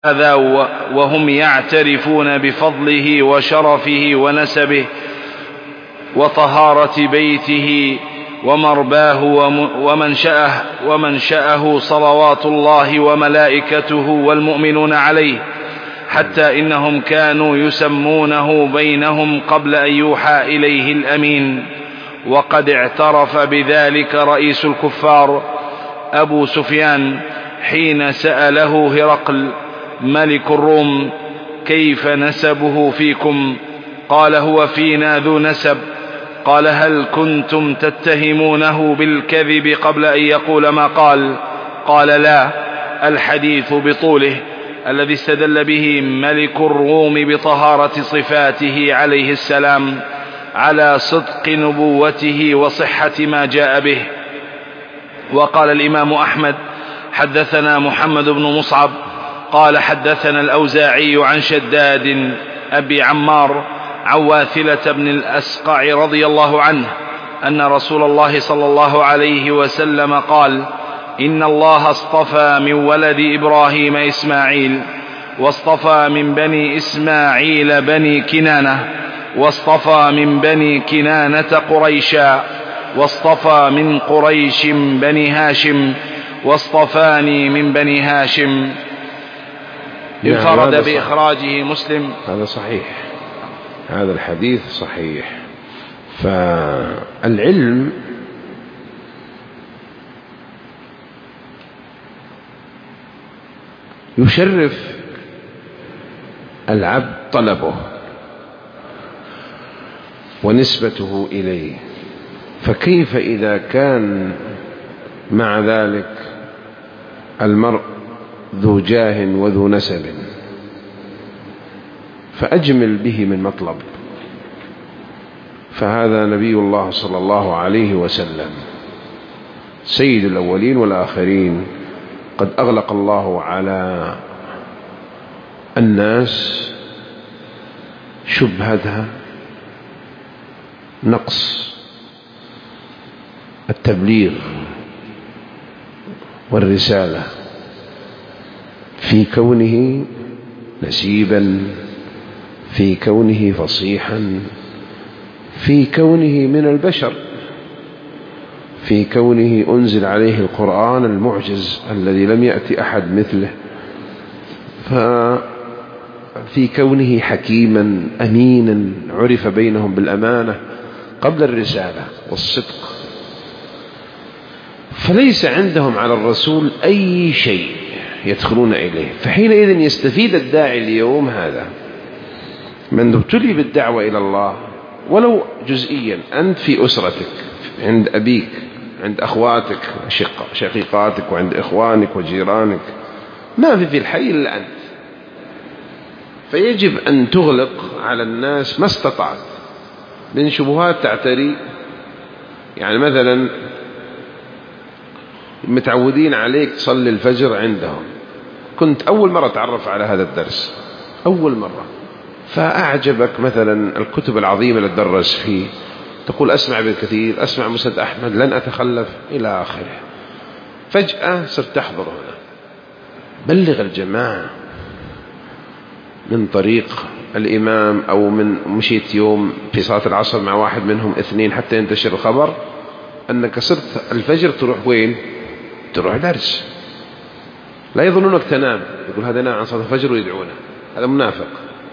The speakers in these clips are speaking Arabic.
هذا وهم يعترفون بفضله وشرفه ونسبه وطهارة بيته ومرباه ومنشأه صلوات الله وملائكته والمؤمنون عليه، حتى إنهم كانوا يسمونه بينهم قبل أن يوحى إليه الأمين. وقد اعترف بذلك رئيس الكفار أبو سفيان حين سأله هرقل ملك الروم كيف نسبه فيكم؟ قال هو فينا ذو نسب. قال هل كنتم تتهمونه بالكذب قبل أن يقول ما قال؟ قال لا. الحديث بطوله الذي استدل به ملك الروم بطهارة صفاته عليه السلام على صدق نبوته وصحة ما جاء به. وقال الإمام أحمد حدثنا محمد بن مصعب قال حدثنا الأوزاعي عن شداد أبي عمار عن واثلة بن الأسقع رضي الله عنه أن رسول الله صلى الله عليه وسلم قال إن الله اصطفى من ولد إبراهيم إسماعيل، واصطفى من بني إسماعيل بني كنانة، واصطفى من بني كنانة قريشا، واصطفى من قريش بني هاشم، واصطفاني من بني هاشم. انفرد بإخراجه مسلم. هذا صحيح، هذا الحديث صحيح. فالعلم يشرف العبد طلبه ونسبته إليه، فكيف إذا كان مع ذلك المرء ذو جاه وذو نسب؟ فأجمل به من مطلب. فهذا نبي الله صلى الله عليه وسلم سيد الأولين والآخرين، قد أغلق الله على الناس شبهتها نقص التبليغ والرسالة في كونه نسيبا، في كونه فصيحا، في كونه من البشر، في كونه أنزل عليه القرآن المعجز الذي لم يأتي أحد مثله، ففي كونه حكيما أمينا عرف بينهم بالأمانة قبل الرسالة والصدق. فليس عندهم على الرسول أي شيء يدخلون إليه. فحينئذ يستفيد الداعي اليوم هذا من ابتلي بالدعوة إلى الله ولو جزئيا. أنت في أسرتك، عند أبيك، عند أخواتك شقيقاتك، وعند إخوانك وجيرانك، ما في الحي إلا أنت. فيجب أن تغلق على الناس ما استطعت من شبهات تعتري. يعني مثلا متعودين عليك تصلي الفجر عندهم، كنت أول مرة تعرف على هذا الدرس، أول مرة، فأعجبك مثلا الكتب العظيمة اللي تدرس فيه، تقول أسمع بالكثير، أسمع مسند أحمد، لن أتخلف إلى آخره. فجأة صرت تحضر هنا، بلغ الجماعة من طريق الإمام، أو من مشيت يوم في صلاة العصر مع واحد منهم اثنين حتى ينتشر الخبر أنك صرت الفجر تروح وين؟ تروح درس. لا يظنونك تنام، يقول هذا نام عن صلاة الفجر ويدعونه، هذا منافق.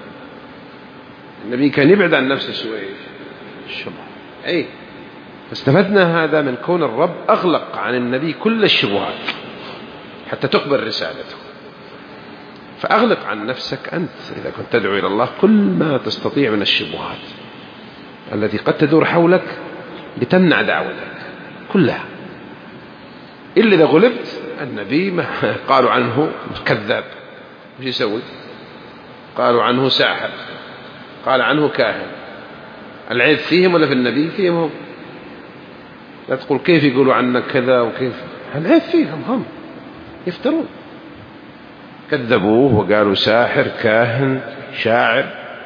النبي كان يبعد عن نفسه شوي الشبهة. استفدنا هذا من كون الرب أغلق عن النبي كل الشبهات حتى تقبل رسالته. فأغلق عن نفسك أنت إذا كنت تدعو إلى الله كل ما تستطيع من الشبهات التي قد تدور حولك لتمنع دعوتك كلها. إلا إذا غلبت، النبي ما قالوا عنه كذاب، وش يسوي؟ قالوا عنه ساحر، قال عنه كاهن. العيب فيهم ولا في النبي؟ فيهم هم. لا تقول كيف يقولوا عنك كذا وكيف، العيب فيهم هم، يفترون. كذبوه وقالوا ساحر، كاهن، شاعر.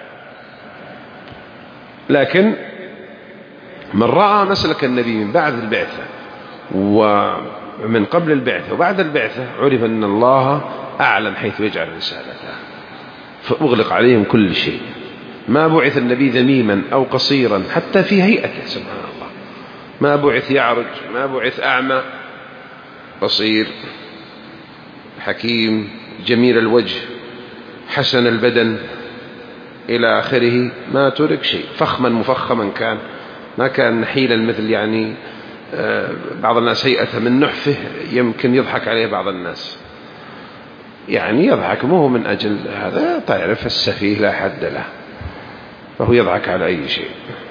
لكن من رأى مسلك النبي من بعد البعثة من قبل البعثة وبعد البعثة عرف أن الله أعلم حيث يجعل رسالته، فأغلق عليهم كل شيء. ما بعث النبي ذميما أو قصيرا حتى في هيئته سبحان الله، ما بعث يعرج، ما بعث أعمى، قصير حكيم جميل الوجه حسن البدن إلى آخره، ما ترك شيء. فخما مفخما كان، ما كان نحيلا مثل يعني بعض الناس هيئته من نحفه يمكن يضحك عليه بعض الناس، يعني يضحك مو من أجل هذا، تعرف السفيه لا حد له، فهو يضحك على أي شيء.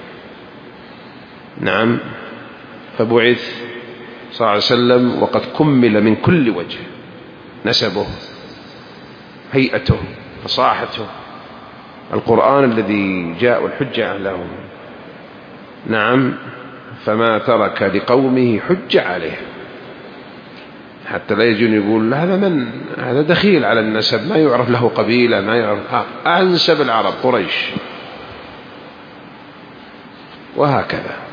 نعم، فبعث صلى الله عليه وسلم وقد كمل من كل وجه، نسبه، هيئته، فصاحته، القرآن الذي جاء والحجة لهم. نعم، فما ترك لقومه حجة عليه، حتى لا يجون يقول هذا دخيل على النسب، ما يعرف له قبيلة، ما يعرف أنسب العرب قريش، وهكذا.